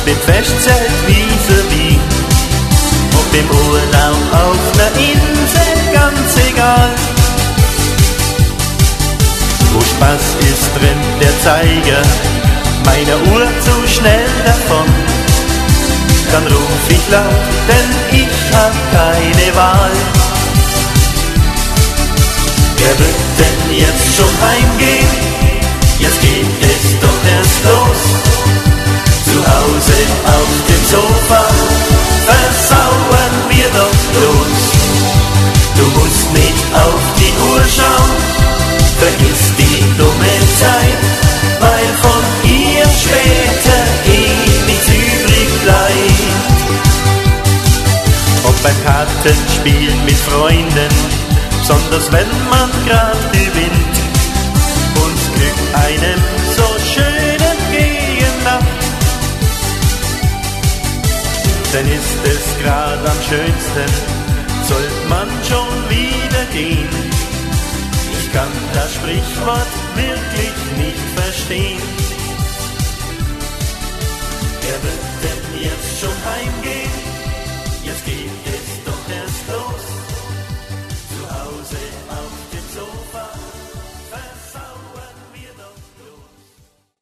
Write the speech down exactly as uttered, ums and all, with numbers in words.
im Festzelt vis-à-vis, ob im Urlaub auf ner Insel, ganz egal. Wo Spaß ist, rennt der Zeiger meiner Uhr zu schnell davon. Dann ruf ich laut, denn ich hab keine Wahl. Wer wird denn jetzt schon heimgehen? Jetzt geht es doch erst los. Zu Hause auf dem Sofa versauern wir doch bloß. Du musst nicht auf die Uhr schauen, vergiss die dumme Zeit, weil von ihr später eh nichts übrig bleibt. Ob beim Kartenspielen mit Freunden, besonders wenn man grad gewinnt, und Glück einem so schön entgegen lacht, denn ist es grad am schönsten, sollt man schon wieder gehen. Ich kann das Sprichwort wirklich nicht verstehen. Wer wird denn jetzt schon heimgehen? Jetzt geht es